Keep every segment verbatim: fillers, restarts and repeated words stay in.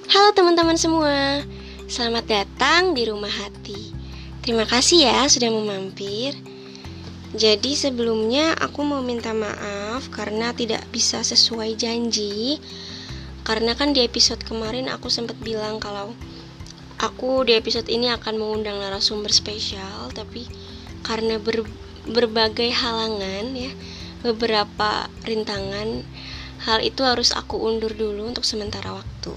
Halo teman-teman semua, selamat datang di Rumah Hati. Terima kasih ya sudah mau mampir. Jadi sebelumnya aku mau minta maaf karena tidak bisa sesuai janji. Karena kan di episode kemarin aku sempat bilang kalau aku di episode ini akan mengundang narasumber spesial, tapi karena ber, berbagai halangan ya, beberapa rintangan, hal itu harus aku undur dulu untuk sementara waktu.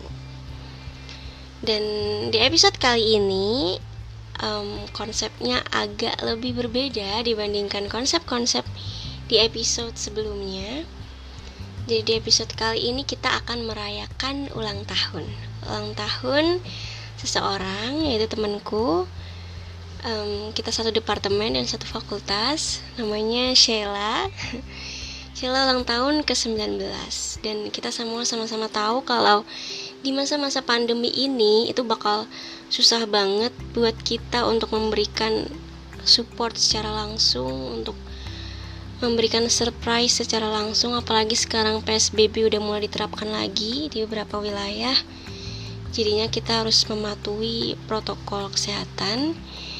Dan di episode kali ini um, konsepnya agak lebih berbeda dibandingkan konsep-konsep di episode sebelumnya. Jadi di episode kali ini kita akan merayakan ulang tahun Ulang tahun seseorang, yaitu temanku. um, Kita satu departemen dan satu fakultas. Namanya Sheila. Sheila ulang tahun ke sembilan belas. Dan kita semua sama-sama tahu kalau di masa-masa pandemi ini itu bakal susah banget buat kita untuk memberikan support secara langsung, untuk memberikan surprise secara langsung. Apalagi sekarang P S B B udah mulai diterapkan lagi di beberapa wilayah. Jadinya kita harus mematuhi protokol kesehatan.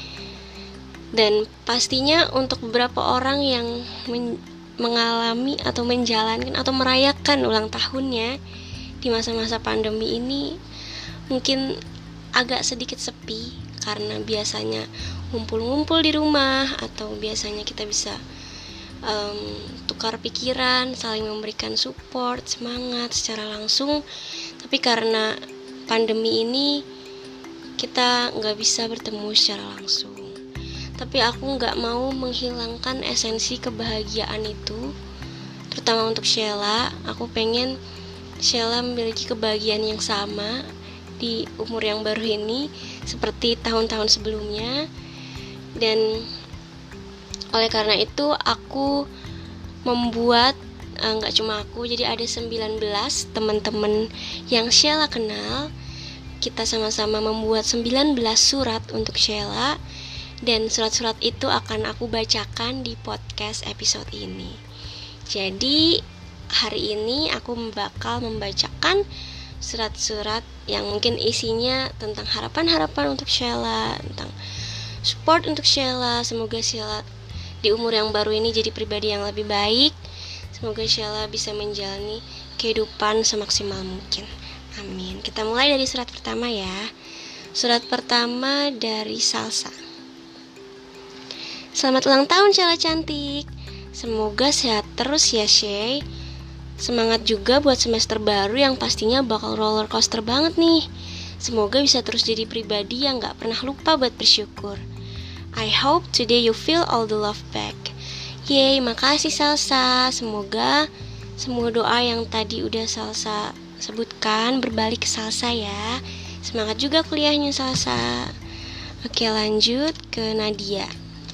Dan pastinya untuk beberapa orang yang men- mengalami atau menjalankan atau merayakan ulang tahunnya di masa-masa pandemi ini mungkin agak sedikit sepi, karena biasanya ngumpul-ngumpul di rumah atau biasanya kita bisa um, tukar pikiran, saling memberikan support, semangat secara langsung. Tapi karena pandemi ini kita nggak bisa bertemu secara langsung. Tapi aku nggak mau menghilangkan esensi kebahagiaan itu, terutama untuk Sheila. Aku pengen Sheila memiliki kebahagiaan yang sama di umur yang baru ini seperti tahun-tahun sebelumnya. Dan oleh karena itu aku membuat, nggak uh, cuma aku, jadi ada sembilan belas teman-teman yang Sheila kenal. Kita sama-sama membuat sembilan belas surat untuk Sheila, dan surat-surat itu akan aku bacakan di podcast episode ini. Jadi hari ini aku bakal membacakan surat-surat yang mungkin isinya tentang harapan-harapan untuk Sheila, tentang support untuk Sheila. Semoga Sheila di umur yang baru ini jadi pribadi yang lebih baik. Semoga Sheila bisa menjalani kehidupan semaksimal mungkin. Amin. Kita mulai dari surat pertama ya. Surat pertama dari Salsa. Selamat ulang tahun Sheila cantik. Semoga sehat terus ya Shay. Semangat juga buat semester baru yang pastinya bakal roller coaster banget nih. Semoga bisa terus jadi pribadi yang gak pernah lupa buat bersyukur. I hope today you feel all the love back. Yeay, makasih Salsa. Semoga semua doa yang tadi udah Salsa sebutkan berbalik ke Salsa ya. Semangat juga kuliahnya Salsa. Oke, lanjut ke Nadia.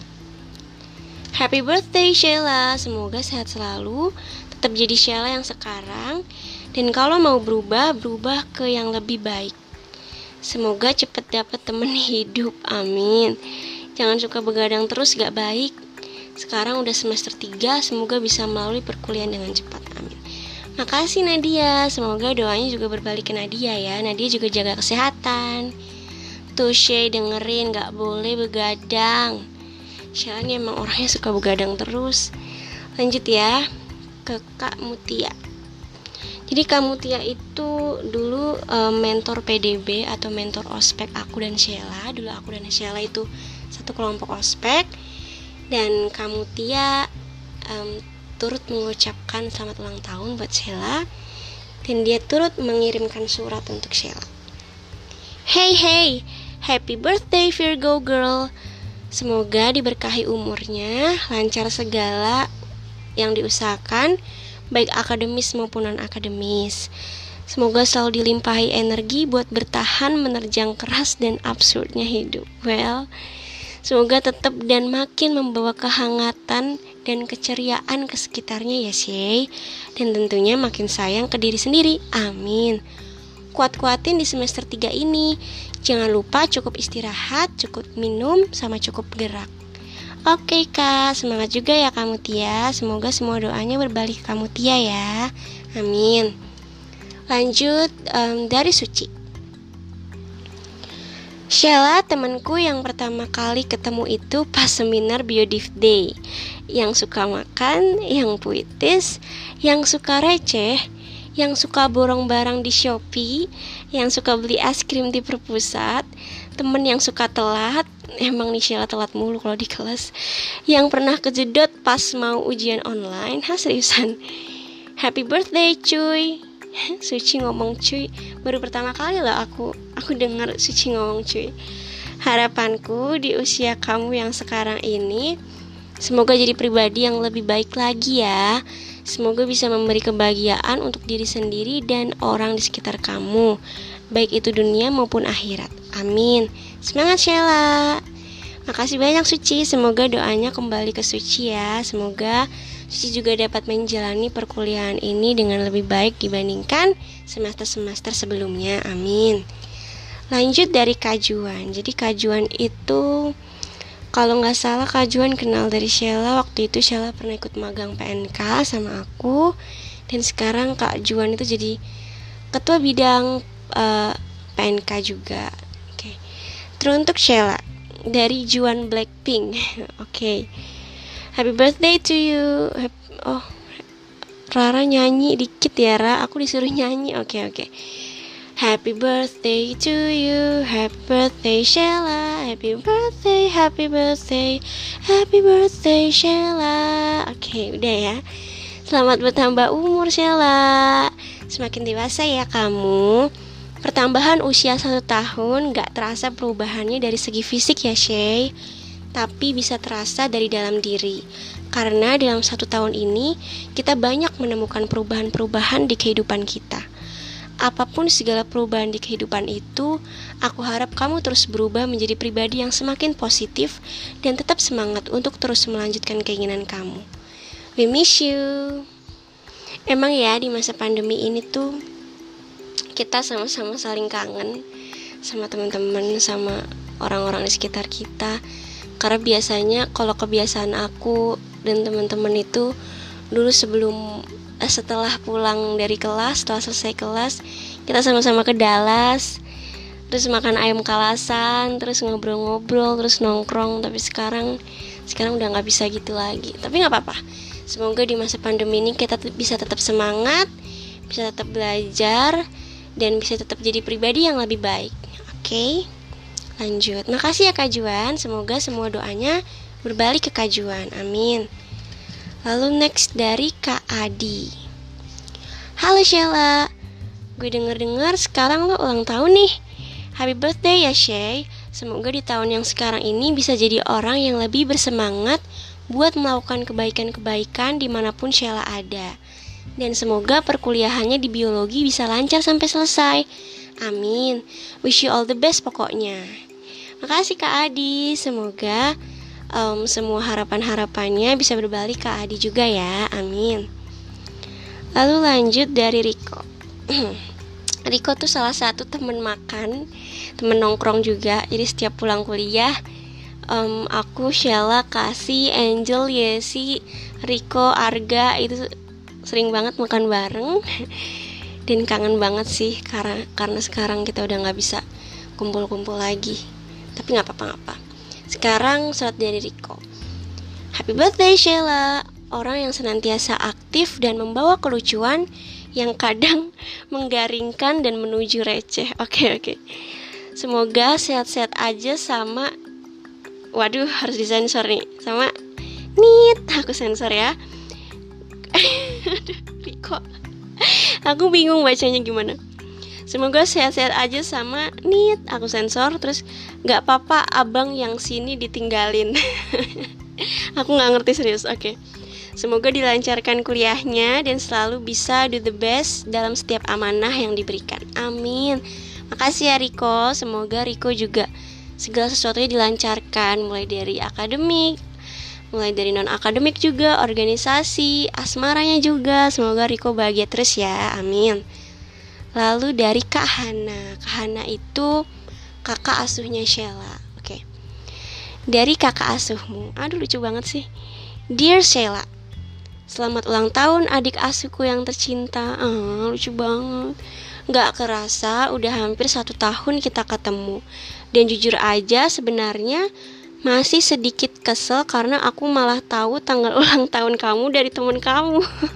Happy birthday Sheila. Semoga sehat selalu, tetap jadi Sheila yang sekarang, dan kalau mau berubah, berubah ke yang lebih baik. Semoga cepet dapet temen hidup, amin. Jangan suka begadang terus, gak baik. Sekarang udah semester tiga, semoga bisa melalui perkuliahan dengan cepat, amin. Makasih Nadia, semoga doanya juga berbalik ke Nadia ya. Nadia juga jaga kesehatan. Tuh Shay, dengerin, gak boleh begadang. Sheila ini emang orangnya suka begadang terus. Lanjut ya ke Kak Mutia. Jadi Kak Mutia itu dulu um, mentor P D B atau mentor ospek aku dan Sheila. Dulu aku dan Sheila itu satu kelompok ospek. Dan Kak Mutia um, turut mengucapkan selamat ulang tahun buat Sheila. Dan dia turut mengirimkan surat untuk Sheila. Hey hey, happy birthday Virgo girl. Semoga diberkahi umurnya, lancar segala yang diusahakan, baik akademis maupun non-akademis. Semoga selalu dilimpahi energi buat bertahan menerjang keras dan absurdnya hidup. Well, semoga tetap dan makin membawa kehangatan dan keceriaan ke sekitarnya ya Shay. Dan tentunya makin sayang ke diri sendiri. Amin. Kuat-kuatin di semester tiga ini. Jangan lupa cukup istirahat, cukup minum, sama cukup gerak. Oke Kak, semangat juga ya Kak Mutia. Semoga semua doanya berbalik ke Kak Mutia ya. Amin. Lanjut um, dari Suci. Sheila, temanku yang pertama kali ketemu itu pas seminar Biodiv Day. Yang suka makan, yang puitis, yang suka receh, yang suka borong barang di Shopee, yang suka beli es krim di perpusat, temen yang suka telat. Emang nih Sheila telat mulu kalau di kelas. Yang pernah kejedot pas mau ujian online. Hah, seriusan? Happy birthday cuy. Suci ngomong cuy. Baru pertama kali lah aku Aku dengar Suci ngomong cuy. Harapanku di usia kamu yang sekarang ini, semoga jadi pribadi yang lebih baik lagi ya. Semoga bisa memberi kebahagiaan untuk diri sendiri dan orang di sekitar kamu, baik itu dunia maupun akhirat. Amin. Semangat Sheila. Makasih banyak Suci. Semoga doanya kembali ke Suci ya. Semoga Suci juga dapat menjalani perkuliahan ini dengan lebih baik dibandingkan semester-semester sebelumnya. Amin. Lanjut dari Kak Juan. Jadi Kak Juan itu, kalau nggak salah Kak Juan kenal dari Sheila. Waktu itu Sheila pernah ikut magang P N K sama aku. Dan sekarang Kak Juan itu jadi ketua bidang uh, P N K juga. Oke. Okay. Teruntuk Sheila dari Juan Blackpink. Oke. Okay. Happy birthday to you. Oh, Rara nyanyi dikit ya Ra. Aku disuruh nyanyi. Oke okay, oke. Okay. Happy birthday to you. Happy birthday Sheila. Happy birthday, happy birthday, happy birthday Sheila. Oke okay, udah ya. Selamat bertambah umur Sheila. Semakin dewasa ya kamu. Pertambahan usia satu tahun gak terasa perubahannya dari segi fisik ya Shay, tapi bisa terasa dari dalam diri. Karena dalam satu tahun ini kita banyak menemukan perubahan-perubahan di kehidupan kita. Apapun segala perubahan di kehidupan itu, aku harap kamu terus berubah menjadi pribadi yang semakin positif dan tetap semangat untuk terus melanjutkan keinginan kamu. We miss you. Emang ya di masa pandemi ini tuh kita sama-sama saling kangen sama teman-teman, sama orang-orang di sekitar kita. Karena biasanya kalau kebiasaan aku dan teman-teman itu dulu sebelum eh, setelah pulang dari kelas, setelah selesai kelas, kita sama-sama ke Dallas, terus makan ayam kalasan, terus ngobrol-ngobrol, terus nongkrong. Tapi sekarang sekarang udah nggak bisa gitu lagi. Tapi nggak apa-apa. Semoga di masa pandemi ini kita t- bisa tetap semangat, bisa tetap belajar, dan bisa tetap jadi pribadi yang lebih baik. Oke, okay? Lanjut. Makasih ya Kak Juan. Semoga semua doanya berbalik ke Kak Juan. Amin. Lalu next dari Kak Adi. Halo Sheila, gue denger-dengar sekarang lo ulang tahun nih. Happy birthday ya Shay. Semoga di tahun yang sekarang ini bisa jadi orang yang lebih bersemangat buat melakukan kebaikan-kebaikan dimanapun Sheila ada. Dan semoga perkuliahannya di biologi bisa lancar sampai selesai. Amin. Wish you all the best pokoknya. Makasih Kak Adi. Semoga um, semua harapan-harapannya bisa berbalik ke Adi juga ya. Amin. Lalu lanjut dari Riko. Riko tuh salah satu temen makan, temen nongkrong juga. Jadi setiap pulang kuliah, um, aku, Sheila, Kasih, Angel, Yesi, Riko, Arga itu sering banget makan bareng. Dan kangen banget sih karena karena sekarang kita udah nggak bisa kumpul-kumpul lagi. Tapi nggak apa-apa. Sekarang surat dari Riko. Happy birthday Sheila, orang yang senantiasa aktif dan membawa kelucuan yang kadang menggaringkan dan menuju receh. Oke oke. Semoga sehat-sehat aja sama. Waduh, harus disensor nih. Sama nit, aku sensor ya. Aduh, Riko. Aku bingung bacanya gimana. Semoga sehat-sehat aja sama nit, aku sensor. Terus gak apa-apa abang yang sini ditinggalin. Aku gak ngerti serius. Oke okay. Semoga dilancarkan kuliahnya dan selalu bisa do the best dalam setiap amanah yang diberikan. Amin. Makasih ya Riko. Semoga Riko juga segala sesuatunya dilancarkan, mulai dari akademik, mulai dari non-akademik juga, organisasi, asmaranya juga. Semoga Riko bahagia terus ya, amin. Lalu dari Kak Hana. Kak Hana itu kakak asuhnya Sheila. Oke. Dari kakak asuhmu. Aduh lucu banget sih. Dear Sheila, selamat ulang tahun adik asuhku yang tercinta. Ah, lucu banget. Gak kerasa udah hampir satu tahun kita ketemu. Dan jujur aja sebenarnya masih sedikit kesel karena aku malah tahu tanggal ulang tahun kamu dari teman kamu.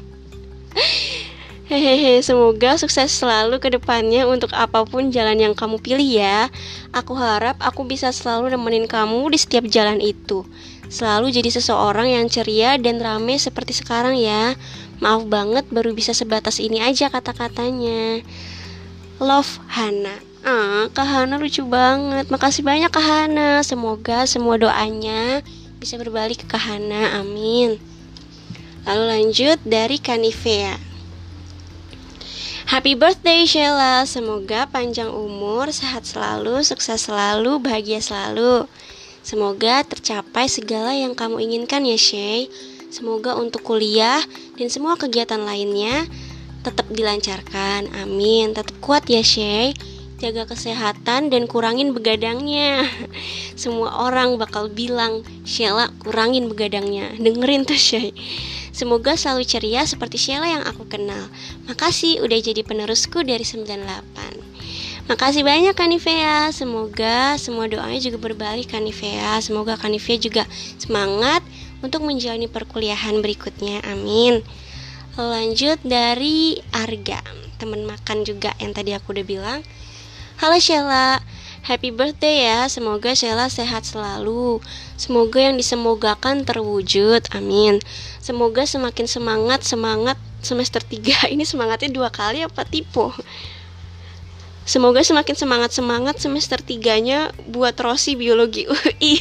Hehehe, semoga sukses selalu ke depannya untuk apapun jalan yang kamu pilih ya. Aku harap aku bisa selalu nemenin kamu di setiap jalan itu. Selalu jadi seseorang yang ceria dan rame seperti sekarang ya. Maaf banget baru bisa sebatas ini aja kata-katanya. Love, Hana. Ah, Kak Hana lucu banget. Makasih banyak Kak Hana. Semoga semua doanya bisa berbalik ke Kak Hana. Amin. Lalu lanjut dari Kanivea. Happy birthday Sheila. Semoga panjang umur, sehat selalu, sukses selalu, bahagia selalu. Semoga tercapai segala yang kamu inginkan ya Shay. Semoga untuk kuliah dan semua kegiatan lainnya tetap dilancarkan. Amin. Tetap kuat ya Shay. Jaga kesehatan dan kurangin begadangnya. Semua orang bakal bilang, Sheila kurangin begadangnya. Dengerin tuh Shay. Semoga selalu ceria seperti Sheila yang aku kenal. Makasih udah jadi penerusku dari sembilan delapan. Makasih banyak Kanivea. Semoga semua doanya juga berbalik Kanivea. Semoga Kanivea juga semangat untuk menjalani perkuliahan berikutnya. Amin. Lanjut dari Arga, teman makan juga yang tadi aku udah bilang. Halo Sheila, happy birthday ya. Semoga Sheila sehat selalu. Semoga yang disemogakan terwujud. Amin. Semoga semakin semangat Semangat semester tiga. Ini semangatnya dua kali apa tipe? Semoga semakin semangat-semangat semester tiganya buat Rosi biologi U I.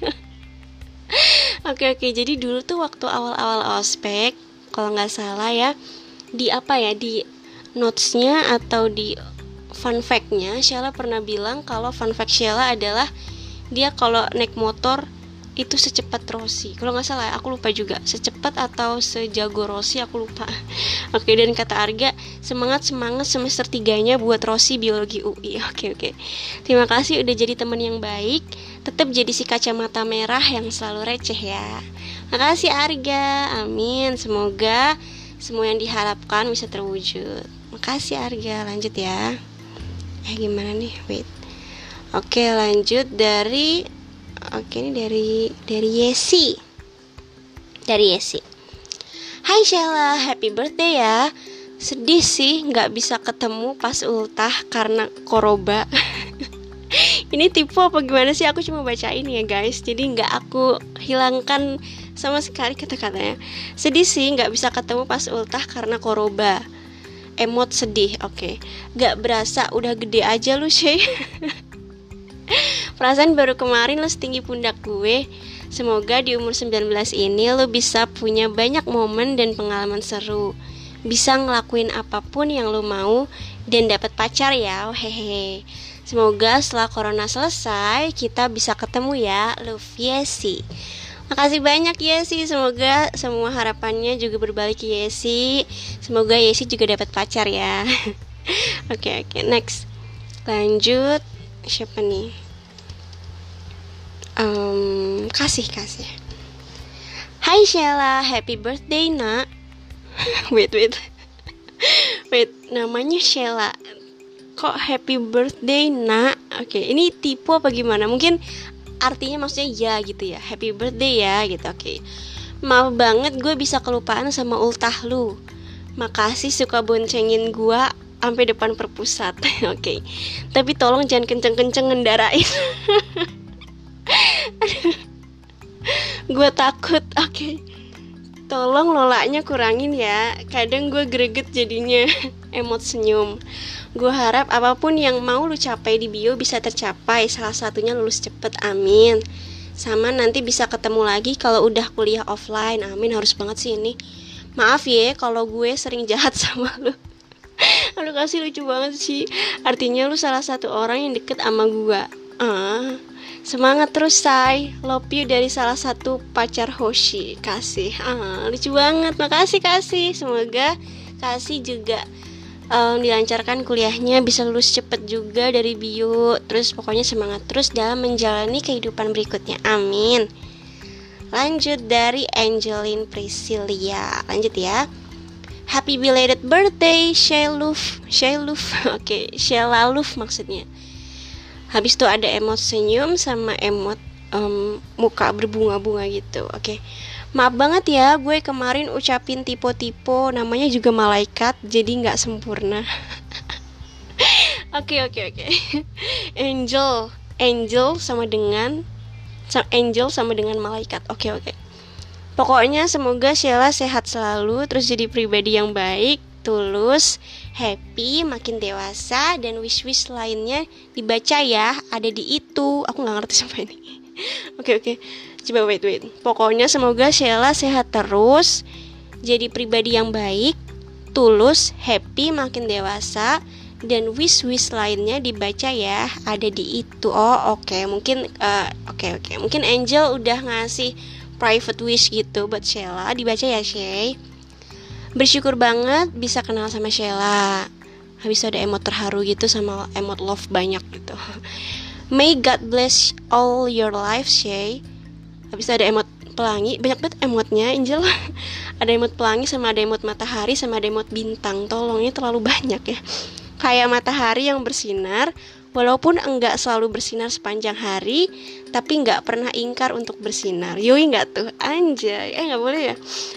Oke oke, jadi dulu tuh waktu awal-awal ospek, kalau nggak salah ya, di apa ya, di notesnya atau di fun fact-nya, Sheila pernah bilang kalau fun fact Sheila adalah dia kalau naik motor itu secepat Rosi. Kalau nggak salah, aku lupa juga, secepat atau sejago Rosi, aku lupa. Oke, dan kata Arga, semangat semangat semester tiganya buat Rosi biologi U I. Oke oke. Terima kasih udah jadi teman yang baik. Tetap jadi si kacamata merah yang selalu receh ya. Makasih Arga. Amin. Semoga semua yang diharapkan bisa terwujud. Makasih Arga. Lanjut ya. Eh gimana nih? Wait. Oke, lanjut dari Oke, ini dari dari Yesi. Dari Yesi. Hai Sheila, happy birthday ya. Sedih sih nggak bisa ketemu pas ultah karena koroba. Ini tipe apa gimana sih? Aku cuma bacain ya guys. Jadi nggak aku hilangkan sama sekali kata-katanya. Sedih sih nggak bisa ketemu pas ultah karena koroba. Emot sedih. Oke. Nggak berasa udah gede aja lu Shay. Perasaan baru kemarin lo setinggi pundak gue. Semoga di umur sembilan belas ini lo bisa punya banyak momen dan pengalaman seru. Bisa ngelakuin apapun yang lo mau dan dapat pacar ya. Hehehe. Semoga setelah corona selesai kita bisa ketemu ya. Love Yesi. Makasih banyak Yesi. Semoga semua harapannya juga berbalik ke Yesi. Semoga Yesi juga dapat pacar ya. Oke oke, next. Lanjut. Siapa nih? Um, kasih kasih. Hai Sheila, happy birthday nak. Wait wait Wait, namanya Sheila. Kok happy birthday nak? Oke, ini tipe apa gimana? Mungkin artinya maksudnya ya gitu ya. Happy birthday ya gitu. Oke. Maaf banget gue bisa kelupaan sama ultah lu. Makasih suka boncengin gue sampai depan perpusat. Oke. Okay. Tapi tolong jangan kenceng-kenceng ngendarain. Gue takut. Oke. Okay. Tolong lolanya kurangin ya. Kadang gue greget jadinya. Emot senyum. Gue harap apapun yang mau lu capai di bio bisa tercapai. Salah satunya lulus cepet. Amin. Sama nanti bisa ketemu lagi kalau udah kuliah offline. Amin. Harus banget sih ini. Maaf ya kalau gue sering jahat sama lu. Aduh kasih lucu banget sih. Artinya lu salah satu orang yang deket sama gua. Ah, semangat terus say. Love you dari salah satu pacar Hoshi. Kasih. Ah, lucu banget. Makasih kasih. Semoga kasih juga um, dilancarkan kuliahnya, bisa lulus cepet juga dari bio. Terus pokoknya semangat terus dalam menjalani kehidupan berikutnya. Amin. Lanjut dari Angeline Priscilia. Lanjut ya. Happy belated birthday Sheiluf. Sheiluf. Oke, okay. Sheilaluf maksudnya. Habis itu ada emot senyum sama emot um, muka berbunga-bunga gitu. Oke. Maaf banget ya, gue kemarin ucapin tipe-tipe, namanya juga malaikat, jadi nggak sempurna. Oke oke oke. Angel, angel sama dengan angel sama dengan malaikat. Oke oke. Pokoknya semoga Sheila sehat selalu, terus jadi pribadi yang baik, tulus, happy, makin dewasa, dan wish-wish lainnya dibaca ya, ada di itu. Aku nggak ngerti sampai ini. Oke oke. Coba wait wait. Pokoknya semoga Sheila sehat terus, jadi pribadi yang baik, tulus, happy, makin dewasa, dan wish-wish lainnya dibaca ya, ada di itu. Oh oke, okay. Mungkin uh, oke okay, oke, okay. Mungkin Angel udah ngasih private wish gitu buat Sheila, dibaca ya Shay. Bersyukur banget bisa kenal sama Sheila. Habis ada emot terharu gitu sama emot love banyak gitu. May God bless all your life Shay. Habis ada emot pelangi, banyak banget emotnya Angel. Ada emot pelangi sama ada emot matahari sama ada emot bintang. Tolongnya terlalu banyak ya. Kayak matahari yang bersinar, walaupun enggak selalu bersinar sepanjang hari, tapi enggak pernah ingkar untuk bersinar. Yoi enggak tuh? Anjay, eh enggak boleh ya?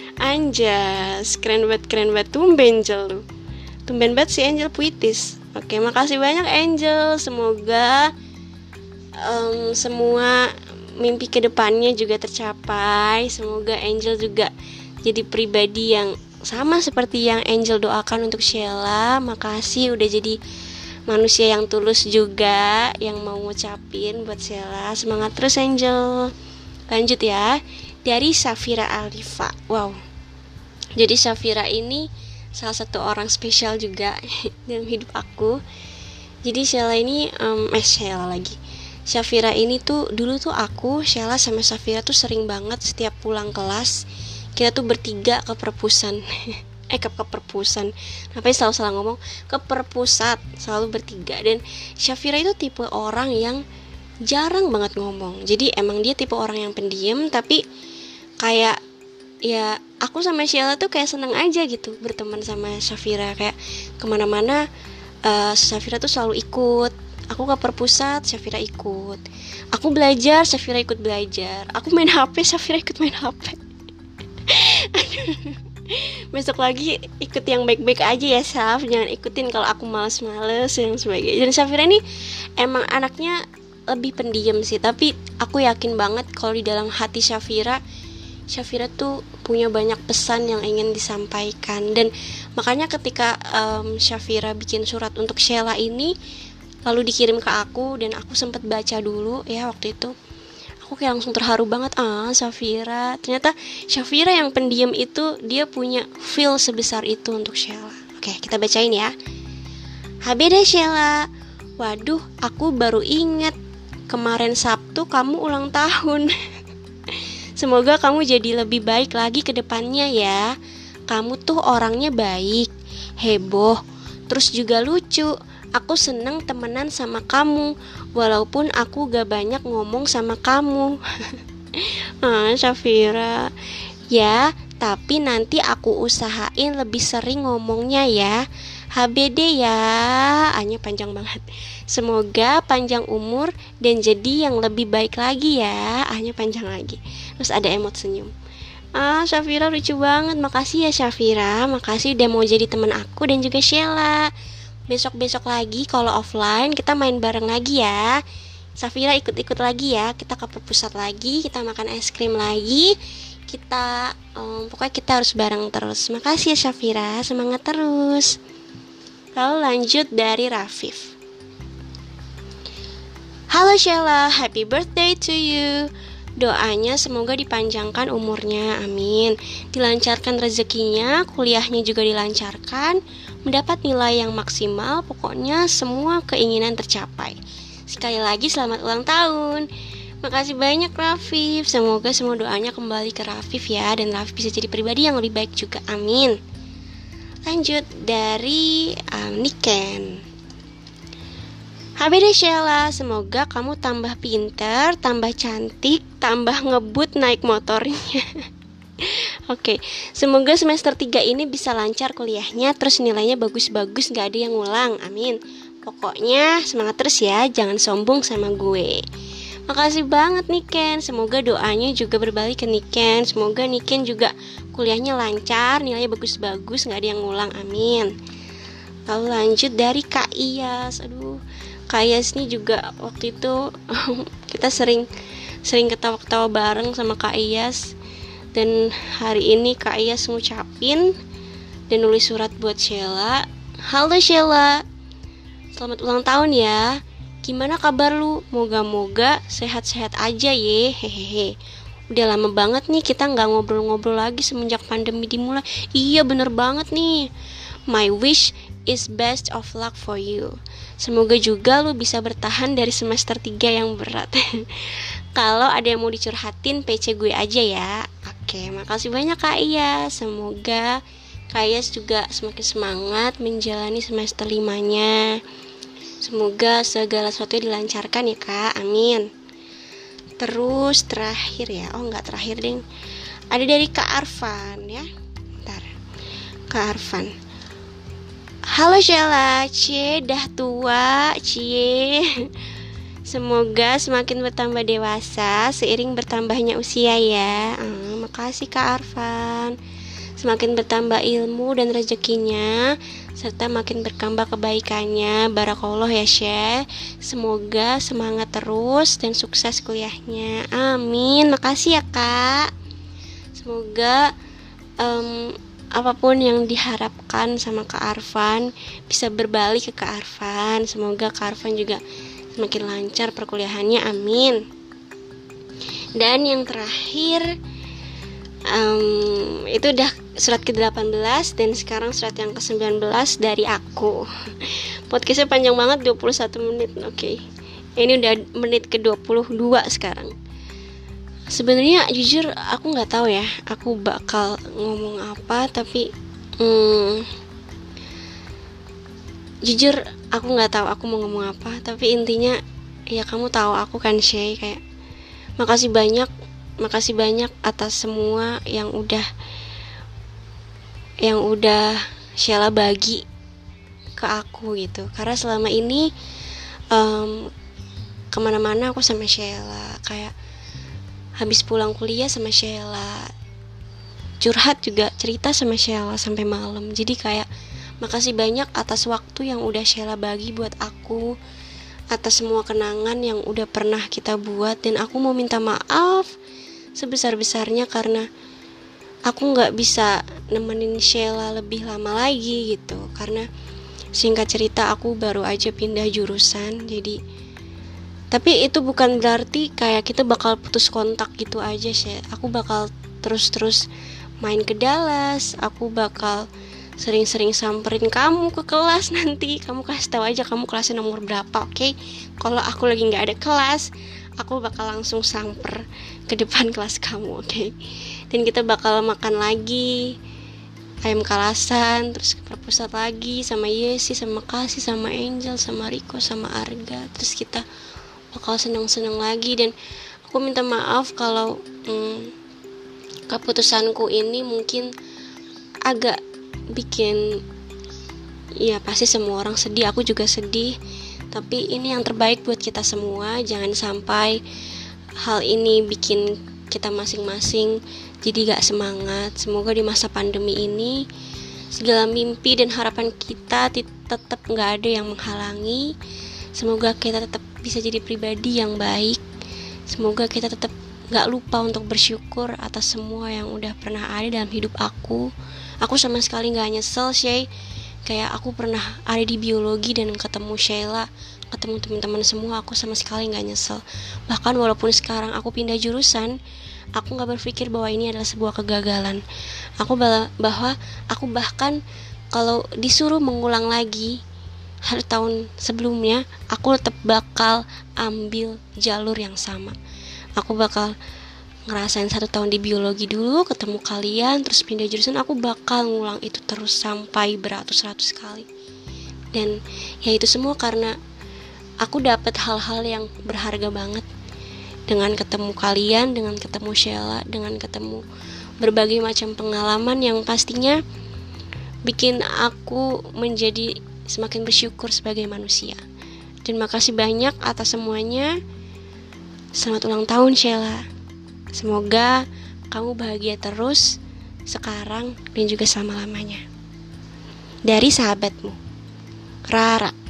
Anjas, keren banget, keren banget. Tumben Angel lu. Tumben banget si Angel puitis. Oke, makasih banyak Angel. Semoga um, semua mimpi kedepannya juga tercapai. Semoga Angel juga jadi pribadi yang sama seperti yang Angel doakan untuk Sheila. Makasih udah jadi manusia yang tulus juga, yang mau ngucapin buat Sheila. Semangat terus Angel. Lanjut ya, dari Safira Alifa. Wow, jadi Safira ini salah satu orang spesial juga dalam hidup aku. Jadi Sheila ini um, eh Sheila lagi Safira ini tuh, dulu tuh aku, Sheila sama Safira tuh sering banget setiap pulang kelas kita tuh bertiga ke perpusan. eh ke, ke perpusan Ngapain selalu salah ngomong, ke perpusat, selalu bertiga. Dan Safira itu tipe orang yang jarang banget ngomong. Jadi emang dia tipe orang yang pendiam, tapi kayak ya aku sama Sheila tuh kayak seneng aja gitu berteman sama Safira. Kayak kemana-mana uh, Safira tuh selalu ikut. Aku ke perpusat, Safira ikut. Aku belajar, Safira ikut belajar. Aku main H P, Safira ikut main H P. Besok lagi ikut yang baik-baik aja ya Saf, jangan ikutin kalau aku males-males dan sebagainya. Dan Safira ini emang anaknya lebih pendiam sih, tapi aku yakin banget kalau di dalam hati Safira, Safira tuh punya banyak pesan yang ingin disampaikan. Dan makanya ketika um, Safira bikin surat untuk Sheila ini lalu dikirim ke aku, dan aku sempat baca dulu ya waktu itu, aku kayak langsung terharu banget. Ah, Safira, ternyata Safira yang pendiam itu dia punya feel sebesar itu untuk Sheila. Oke, kita bacain ya. H B D Sheila, waduh, aku baru inget kemarin Sabtu kamu ulang tahun. Semoga kamu jadi lebih baik lagi ke depannya ya. Kamu tuh orangnya baik, heboh, terus juga lucu. Aku seneng temenan sama kamu, walaupun aku gak banyak ngomong sama kamu. Ah, Safira. Ya, tapi nanti aku usahain lebih sering ngomongnya ya. H B D ya. A-nya panjang banget. Semoga panjang umur dan jadi yang lebih baik lagi ya. A-nya panjang lagi. Terus ada emot senyum. Ah, Safira lucu banget. Makasih ya Safira. Makasih udah mau jadi teman aku dan juga Sheila. Besok-besok lagi kalau offline kita main bareng lagi ya. Safira ikut-ikut lagi ya. Kita ke perpusat lagi, kita makan es krim lagi. Kita um, pokoknya kita harus bareng terus. Makasih ya Safira, semangat terus. Lalu lanjut dari Rafif. Halo Sheila, happy birthday to you. Doanya semoga dipanjangkan umurnya, amin. Dilancarkan rezekinya, kuliahnya juga dilancarkan, mendapat nilai yang maksimal, pokoknya semua keinginan tercapai. Sekali lagi selamat ulang tahun. Makasih banyak Rafif. Semoga semua doanya kembali ke Rafif ya, dan Rafif bisa jadi pribadi yang lebih baik juga, amin. Lanjut dari um, Niken. H B D Sheila, semoga kamu tambah pinter, tambah cantik, tambah ngebut naik motornya. Oke, okay. Semoga semester tiga ini bisa lancar kuliahnya, terus nilainya bagus-bagus, gak ada yang ngulang, amin. Pokoknya semangat terus ya, jangan sombong sama gue. Makasih banget Niken, semoga doanya juga berbalik ke Niken. Semoga Niken juga kuliahnya lancar, nilainya bagus-bagus, gak ada yang ngulang, amin. Lalu lanjut dari Kak Iyas. Aduh, Kak Iyas nih juga waktu itu kita sering Sering ketawa-ketawa bareng sama Kak Iyas. Dan hari ini Kak Iyas ngucapin dan nulis surat buat Sheila. Halo Sheila, selamat ulang tahun ya. Gimana kabar lu? Moga-moga sehat-sehat aja ye. Hehehe. Udah lama banget nih kita gak ngobrol-ngobrol lagi semenjak pandemi dimulai. Iya bener banget nih. My wish is best of luck for you. Semoga juga lu bisa bertahan dari semester tiga yang berat. Kalau ada yang mau dicurhatin, P C gue aja ya. Oke, makasih banyak Kak Iya. Semoga Kak Iya juga semakin semangat menjalani semester limanya. Semoga segala sesuatu dilancarkan ya Kak, amin. Terus terakhir ya, oh enggak terakhir ding. Ada dari Kak Arfan ya. Bentar. Kak Arfan. Halo Sheila, cie dah tua, cie. Semoga semakin bertambah dewasa seiring bertambahnya usia ya. Hmm, makasih Kak Arfan. Semakin bertambah ilmu dan rezekinya, serta makin berkembang kebaikannya. Barakallah ya Syekh. Semoga semangat terus dan sukses kuliahnya. Amin. Makasih ya Kak. Semoga um, apapun yang diharapkan sama Kak Arfan bisa berbalik ke Kak Arfan. Semoga Kak Arfan juga semakin lancar perkuliahannya. Amin. Dan yang terakhir, Um, itu udah surat ke delapan belas dan sekarang surat yang ke sembilan belas dari aku. Podcastnya panjang banget, dua puluh satu menit. Oke, okay. Ini udah menit ke dua puluh dua sekarang. Sebenarnya jujur aku gak tahu ya aku bakal ngomong apa. Tapi hmm, jujur aku gak tahu aku mau ngomong apa. Tapi intinya ya kamu tahu aku kan Shay. Kayak makasih banyak Makasih banyak atas semua yang udah Yang udah Sheila bagi ke aku gitu. Karena selama ini um, kemana-mana aku sama Sheila. Kayak habis pulang kuliah sama Sheila, curhat juga cerita sama Sheila sampai malam. Jadi kayak makasih banyak atas waktu yang udah Sheila bagi buat aku, atas semua kenangan yang udah pernah kita buat. Dan aku mau minta maaf sebesar-besarnya karena aku gak bisa nemenin Sheila lebih lama lagi gitu. Karena singkat cerita aku baru aja pindah jurusan. Jadi tapi itu bukan berarti kayak kita bakal putus kontak gitu aja sih. Aku bakal terus-terus main ke Dallas. Aku bakal sering-sering samperin kamu ke kelas nanti. Kamu kasih tahu aja kamu kelasnya nomor berapa, oke? Okay? Kalau aku lagi gak ada kelas, aku bakal langsung samper ke depan kelas kamu, oke? Okay? Dan kita bakal makan lagi ayam kalasan, terus ke perpusat lagi sama Yesi, sama Kasih, sama Angel, sama Riko, sama Arga. Terus kita bakal senang-senang lagi. Dan aku minta maaf kalau hmm, keputusanku ini mungkin agak bikin, ya pasti semua orang sedih, aku juga sedih. Tapi ini yang terbaik buat kita semua. Jangan sampai hal ini bikin kita masing-masing jadi gak semangat. Semoga di masa pandemi ini segala mimpi dan harapan kita tetap gak ada yang menghalangi. Semoga kita tetap bisa jadi pribadi yang baik. Semoga kita tetap gak lupa untuk bersyukur atas semua yang udah pernah ada dalam hidup aku. Aku sama sekali gak nyesel Shay. Kayak aku pernah ada di biologi dan ketemu Sheila, ketemu teman-teman semua, aku sama sekali gak nyesel. Bahkan walaupun sekarang aku pindah jurusan, aku gak berpikir bahwa ini adalah sebuah kegagalan. Aku bahwa aku bahkan kalau disuruh mengulang lagi hari tahun sebelumnya, aku tetap bakal ambil jalur yang sama. Aku bakal ngerasain satu tahun di biologi dulu, ketemu kalian, terus pindah jurusan. Aku bakal ngulang itu terus sampai beratus-ratus kali. Dan ya itu semua karena aku dapat hal-hal yang berharga banget dengan ketemu kalian, dengan ketemu Sheila, dengan ketemu berbagai macam pengalaman yang pastinya bikin aku menjadi semakin bersyukur sebagai manusia. Terima kasih banyak atas semuanya. Selamat ulang tahun Sheila. Semoga kamu bahagia terus sekarang dan juga selama-lamanya. Dari sahabatmu, Rara.